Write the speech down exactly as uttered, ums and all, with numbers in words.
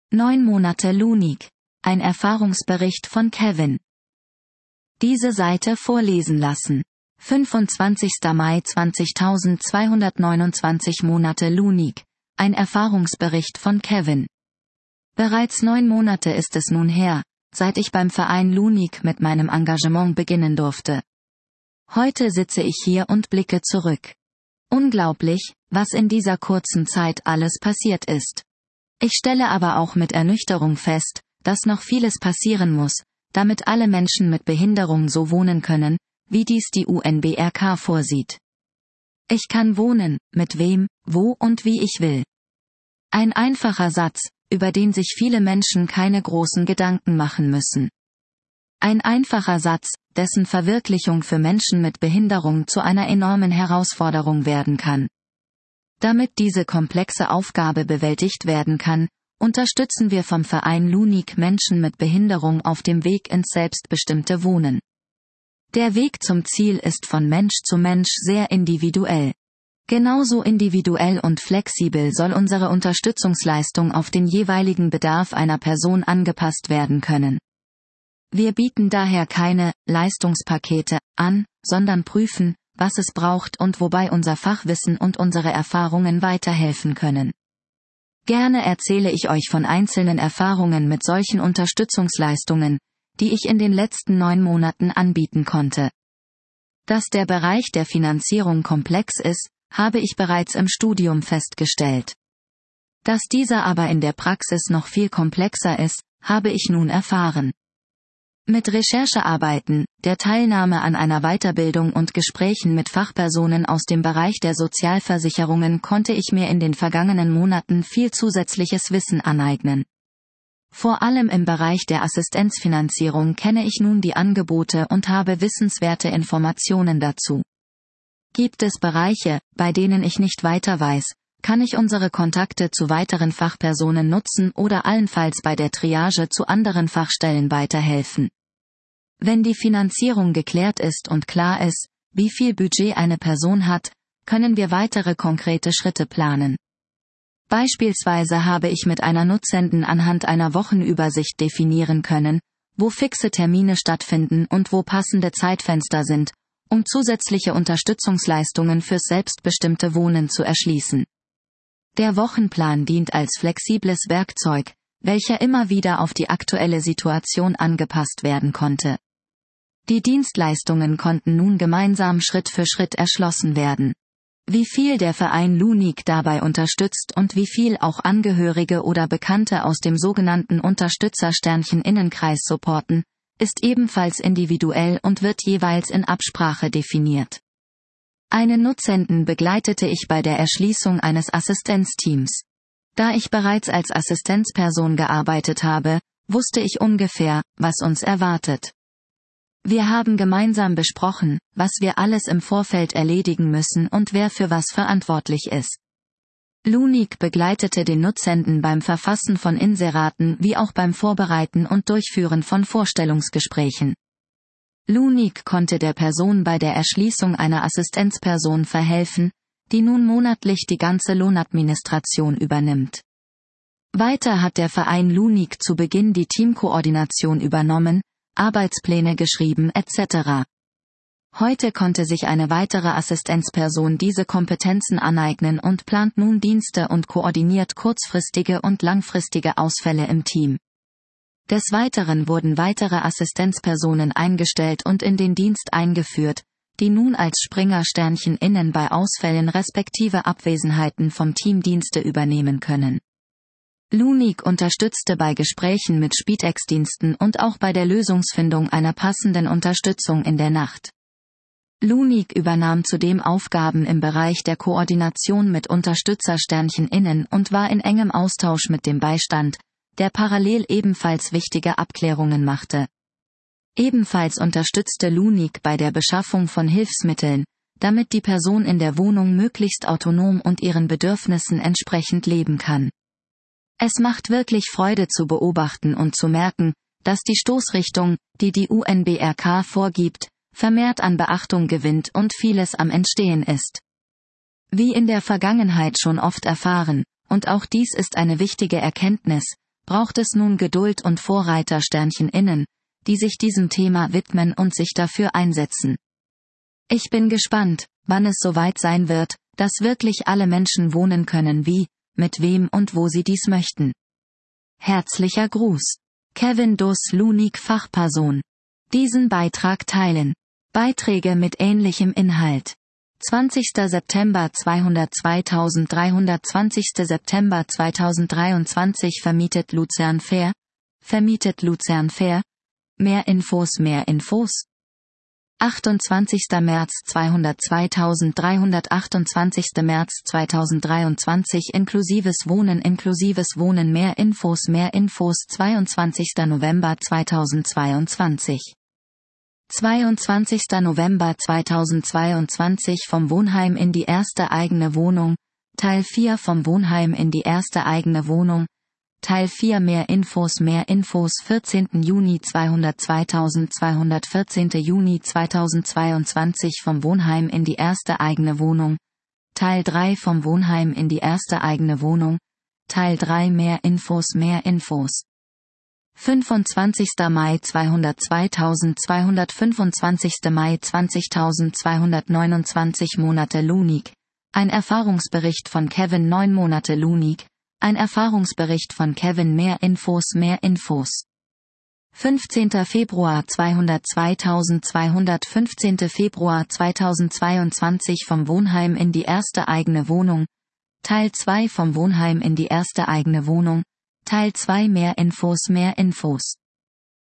Neun Monate Lunik. Ein Erfahrungsbericht von Kevin. Diese Seite vorlesen lassen. fünfundzwanzigster Mai zwanzigtausendzweihundertneunundzwanzig Monate Lunik. Ein Erfahrungsbericht von Kevin. Bereits neun Monate ist es nun her, seit ich beim Verein Lunik mit meinem Engagement beginnen durfte. Heute sitze ich hier und blicke zurück. Unglaublich, was in dieser kurzen Zeit alles passiert ist. Ich stelle aber auch mit Ernüchterung fest, dass noch vieles passieren muss, damit alle Menschen mit Behinderung so wohnen können, wie dies die U N B R K vorsieht. Ich kann wohnen, mit wem, wo und wie ich will. Ein einfacher Satz, über den sich viele Menschen keine großen Gedanken machen müssen. Ein einfacher Satz, dessen Verwirklichung für Menschen mit Behinderung zu einer enormen Herausforderung werden kann. Damit diese komplexe Aufgabe bewältigt werden kann, unterstützen wir vom Verein Lunik Menschen mit Behinderung auf dem Weg ins selbstbestimmte Wohnen. Der Weg zum Ziel ist von Mensch zu Mensch sehr individuell. Genauso individuell und flexibel soll unsere Unterstützungsleistung auf den jeweiligen Bedarf einer Person angepasst werden können. Wir bieten daher keine Leistungspakete an, sondern prüfen, was es braucht und wobei unser Fachwissen und unsere Erfahrungen weiterhelfen können. Gerne erzähle ich euch von einzelnen Erfahrungen mit solchen Unterstützungsleistungen, die ich in den letzten neun Monaten anbieten konnte. Dass der Bereich der Finanzierung komplex ist, habe ich bereits im Studium festgestellt. Dass dieser aber in der Praxis noch viel komplexer ist, habe ich nun erfahren. Mit Recherchearbeiten, der Teilnahme an einer Weiterbildung und Gesprächen mit Fachpersonen aus dem Bereich der Sozialversicherungen konnte ich mir in den vergangenen Monaten viel zusätzliches Wissen aneignen. Vor allem im Bereich der Assistenzfinanzierung kenne ich nun die Angebote und habe wissenswerte Informationen dazu. Gibt es Bereiche, bei denen ich nicht weiter weiß, kann ich unsere Kontakte zu weiteren Fachpersonen nutzen oder allenfalls bei der Triage zu anderen Fachstellen weiterhelfen. Wenn die Finanzierung geklärt ist und klar ist, wie viel Budget eine Person hat, können wir weitere konkrete Schritte planen. Beispielsweise habe ich mit einer Nutzenden anhand einer Wochenübersicht definieren können, wo fixe Termine stattfinden und wo passende Zeitfenster sind, um zusätzliche Unterstützungsleistungen fürs selbstbestimmte Wohnen zu erschließen. Der Wochenplan dient als flexibles Werkzeug, welcher immer wieder auf die aktuelle Situation angepasst werden konnte. Die Dienstleistungen konnten nun gemeinsam Schritt für Schritt erschlossen werden. Wie viel der Verein Lunik dabei unterstützt und wie viel auch Angehörige oder Bekannte aus dem sogenannten Unterstützer-Innenkreis supporten, ist ebenfalls individuell und wird jeweils in Absprache definiert. Einen Nutzenden begleitete ich bei der Erschließung eines Assistenzteams. Da ich bereits als Assistenzperson gearbeitet habe, wusste ich ungefähr, was uns erwartet. Wir haben gemeinsam besprochen, was wir alles im Vorfeld erledigen müssen und wer für was verantwortlich ist. Lunik begleitete den Nutzenden beim Verfassen von Inseraten wie auch beim Vorbereiten und Durchführen von Vorstellungsgesprächen. Lunik konnte der Person bei der Erschließung einer Assistenzperson verhelfen, die nun monatlich die ganze Lohnadministration übernimmt. Weiter hat der Verein Lunik zu Beginn die Teamkoordination übernommen, Arbeitspläne geschrieben et cetera. Heute konnte sich eine weitere Assistenzperson diese Kompetenzen aneignen und plant nun Dienste und koordiniert kurzfristige und langfristige Ausfälle im Team. Des Weiteren wurden weitere Assistenzpersonen eingestellt und in den Dienst eingeführt, die nun als Springer-Sternchen innen bei Ausfällen respektive Abwesenheiten vom Team Dienste übernehmen können. Lunik unterstützte bei Gesprächen mit Spitex-Diensten und auch bei der Lösungsfindung einer passenden Unterstützung in der Nacht. Lunik übernahm zudem Aufgaben im Bereich der Koordination mit Unterstützer-Sternchen innen und war in engem Austausch mit dem Beistand, der parallel ebenfalls wichtige Abklärungen machte. Ebenfalls unterstützte Lunik bei der Beschaffung von Hilfsmitteln, damit die Person in der Wohnung möglichst autonom und ihren Bedürfnissen entsprechend leben kann. Es macht wirklich Freude zu beobachten und zu merken, dass die Stoßrichtung, die die U N B R K vorgibt, vermehrt an Beachtung gewinnt und vieles am Entstehen ist. Wie in der Vergangenheit schon oft erfahren, und auch dies ist eine wichtige Erkenntnis, braucht es nun Geduld und Vorreitersternchen innen, die sich diesem Thema widmen und sich dafür einsetzen. Ich bin gespannt, wann es soweit sein wird, dass wirklich alle Menschen wohnen können wie, mit wem und wo sie dies möchten. Herzlicher Gruß. Kevin Dus Lunik Fachperson. Diesen Beitrag teilen. Beiträge mit ähnlichem Inhalt. zwanzigster September zweihundert-zweitausenddreihundert zwanzigster September zweitausenddreiundzwanzig Vermietet Luzern Fair. Vermietet Luzern Fair. Mehr Infos Mehr Infos. achtundzwanzigster März zweihundert zweitausenddreihundertachtundzwanzig März zweitausenddreiundzwanzig Inklusives Wohnen Inklusives Wohnen Mehr Infos Mehr Infos zweiundzwanzigster November zweitausendzweiundzwanzig zweiundzwanzigster November zweitausendzweiundzwanzig Vom Wohnheim in die erste eigene Wohnung, Teil vier Vom Wohnheim in die erste eigene Wohnung, Teil vier Mehr Infos Mehr Infos vierzehnter Juni zweitausendzweihundert Juni zweitausendzweiundzwanzig Vom Wohnheim in die erste eigene Wohnung, Teil drei Vom Wohnheim in die erste eigene Wohnung, Teil drei Mehr Infos Mehr Infos fünfundzwanzigster Mai zweihundert zweitausendzweihundertfünfundzwanzigster Mai zwanzigtausendzweihundertneunundzwanzig Monate Lunik. Ein Erfahrungsbericht von Kevin neun Monate Lunik. Ein Erfahrungsbericht von Kevin Mehr Infos Mehr Infos. fünfzehnter Februar zweihundert zweitausendzweihundert fünfzehnter Februar zweitausendzweiundzwanzig Vom Wohnheim in die erste eigene Wohnung. Teil zwei Vom Wohnheim in die erste eigene Wohnung. Teil zwei Mehr Infos Mehr Infos